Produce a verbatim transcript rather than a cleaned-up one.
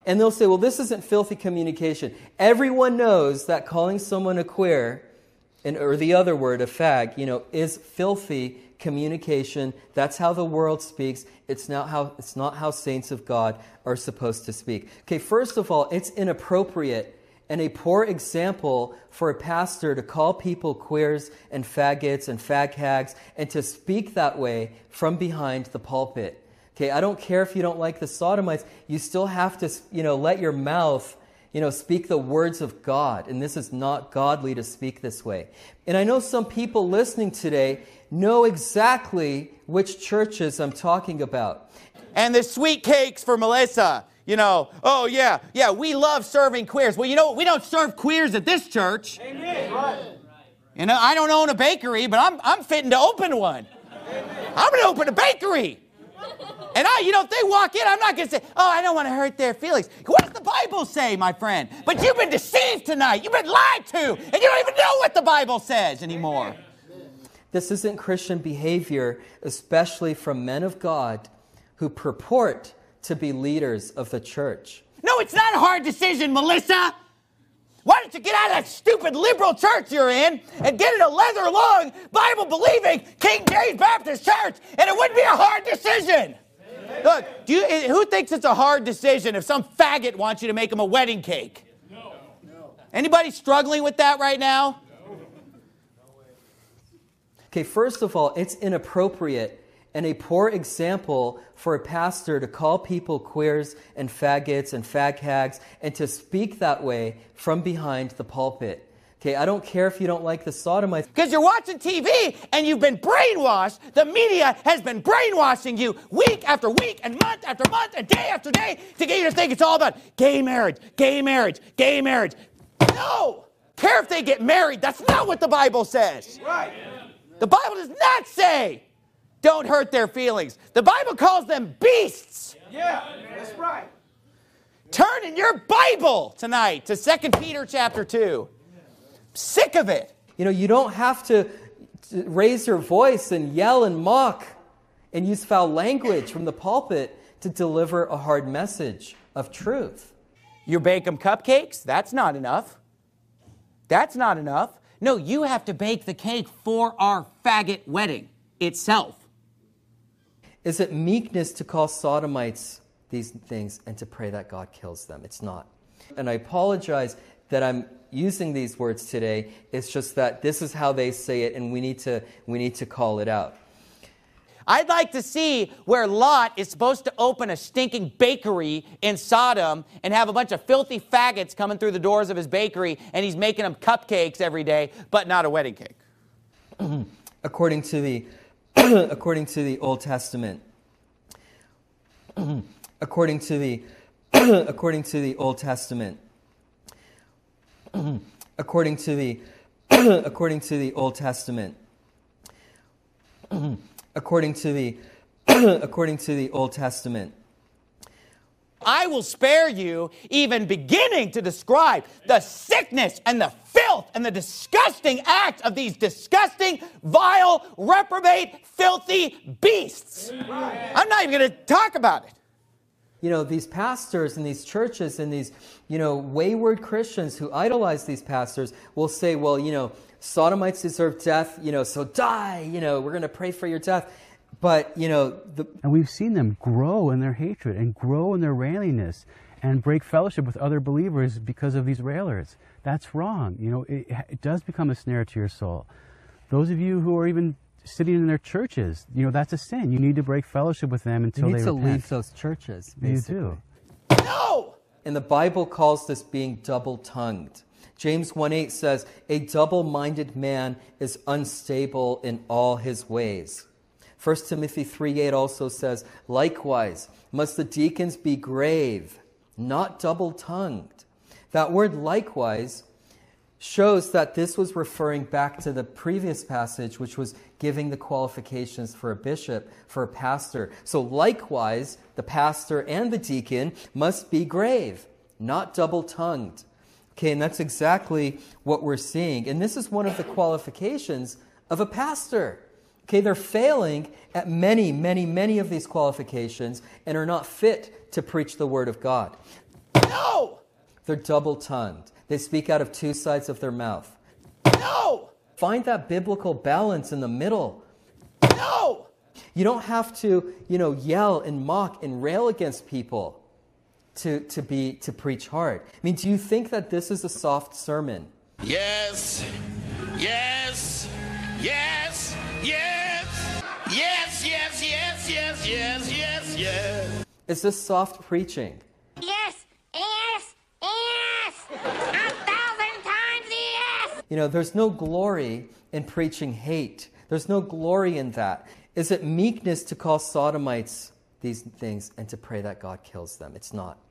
And they'll say, well, this isn't filthy communication. Everyone knows that calling someone a queer, and, or the other word, a fag, you know, is filthy communication. That's how the world speaks. It's not how, it's not how saints of God are supposed to speak. Okay, first of all, it's inappropriate and a poor example for a pastor to call people queers and faggots and fag hags and to speak that way from behind the pulpit. Okay, I don't care if you don't like the sodomites. You still have to, you know, let your mouth, you know, speak the words of God. And this is not godly to speak this way. And I know some people listening today know exactly which churches I'm talking about. And the sweet cakes for Melissa. You know, oh yeah, yeah, we love serving queers. Well, you know what? We don't serve queers at this church. Amen. Right. You know, I don't own a bakery, but I'm I'm fitting to open one. Amen. I'm going to open a bakery. And I, you know, if they walk in, I'm not going to say, oh, I don't want to hurt their feelings. What does the Bible say, my friend? But you've been deceived tonight. You've been lied to. And you don't even know what the Bible says anymore. This isn't Christian behavior, especially from men of God who purport to be leaders of the church. No, it's not a hard decision, Melissa. Why don't you get out of that stupid liberal church you're in and get in a leather-lung, Bible-believing King James Baptist church, and it wouldn't be a hard decision. Amen. Look, do you, who thinks it's a hard decision if some faggot wants you to make him a wedding cake? No. No. Anybody struggling with that right now? No. Okay, first of all, it's inappropriate and a poor example for a pastor to call people queers and faggots and fag hags and to speak that way from behind the pulpit. Okay, I don't care if you don't like the sodomites. Because you're watching T V and you've been brainwashed. The media has been brainwashing you week after week and month after month and day after day to get you to think it's all about gay marriage, gay marriage, gay marriage. No! Care if they get married. That's not what the Bible says. Right. The Bible does not say don't hurt their feelings. The Bible calls them beasts. Yeah, that's right. Turn in your Bible tonight to Second Peter chapter two. Sick of it. You know, you don't have to raise your voice and yell and mock and use foul language from the pulpit to deliver a hard message of truth. You bake them cupcakes? That's not enough. That's not enough. No, you have to bake the cake for our faggot wedding itself. Is it meekness to call sodomites these things and to pray that God kills them? It's not. And I apologize that I'm using these words today. It's just that this is how they say it, and we need to we need to call it out. I'd like to see where Lot is supposed to open a stinking bakery in Sodom and have a bunch of filthy faggots coming through the doors of his bakery, and he's making them cupcakes every day, but not a wedding cake. According to the according to the Old Testament, according to the according to the Old Testament, according to the according to the Old Testament, according to the according to the Old Testament, I will spare you even beginning to describe the sickness and the filth and the disgusting acts of these disgusting, vile, reprobate, filthy beasts. I'm not even going to talk about it. You know, these pastors and these churches and these, you know, wayward Christians who idolize these pastors will say, well, you know, sodomites deserve death, you know, so die, you know, we're going to pray for your death. But, you know... The... And we've seen them grow in their hatred and grow in their railiness and break fellowship with other believers because of these railers. That's wrong. You know, it, it does become a snare to your soul. Those of you who are even sitting in their churches, you know, that's a sin. You need to break fellowship with them until they repent. they You need to repent. leave those churches, basically. You do. No! And the Bible calls this being double-tongued. James one eight says, a double-minded man is unstable in all his ways. First Timothy three eight also says, likewise, must the deacons be grave, not double-tongued. That word likewise shows that this was referring back to the previous passage, which was giving the qualifications for a bishop, for a pastor. So likewise, the pastor and the deacon must be grave, not double-tongued. Okay, and that's exactly what we're seeing. And this is one of the qualifications of a pastor. Okay, they're failing at many, many, many of these qualifications and are not fit to preach the Word of God. No! They're double-tongued. They speak out of two sides of their mouth. No! Find that biblical balance in the middle. No! You don't have to, you know, yell and mock and rail against people to, to be to preach hard. I mean, do you think that this is a soft sermon? Yes, yes, yes, yes, yes, yes, yes, yes, yes, yes, yes. Is this soft preaching? Yes, yes, yes! A thousand times yes! You know, there's no glory in preaching hate. There's no glory in that. Is it meekness to call sodomites these things and to pray that God kills them? It's not.